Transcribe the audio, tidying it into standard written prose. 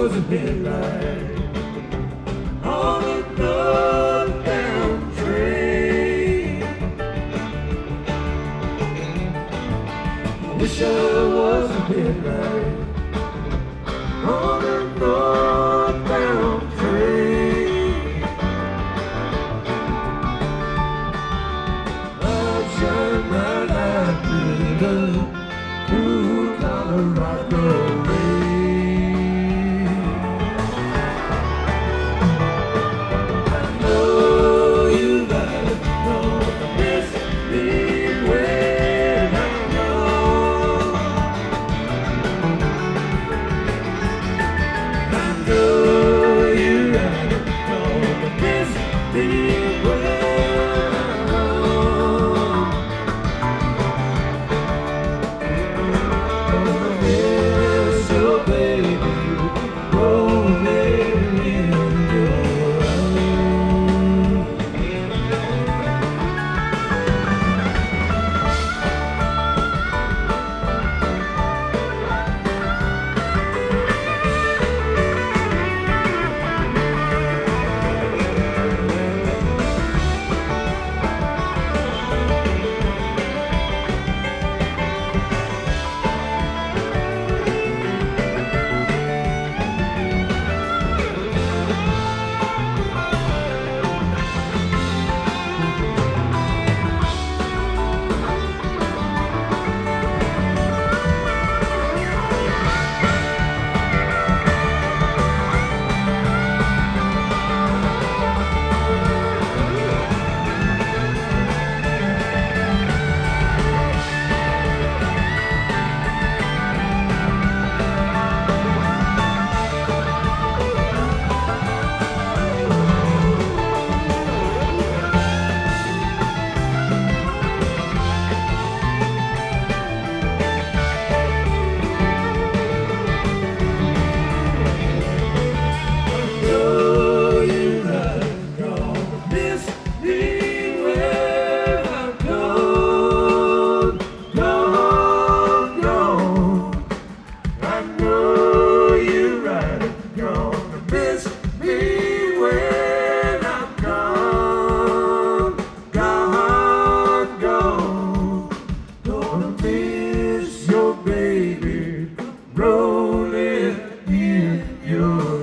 was a midnight on a northbound train. Wish I was a midnight on a northbound train. I'd shine my light through Colorado rain. I know you gotta know this me when I'm gone. I know you gotta know this me when I'm gone. Miss your baby rolling in your eyes. Know you have gone, miss me when I'm gone, gone, gone. I know you're right, gonna miss me when I'm gone, gone, gone. Gonna miss your baby rolling in your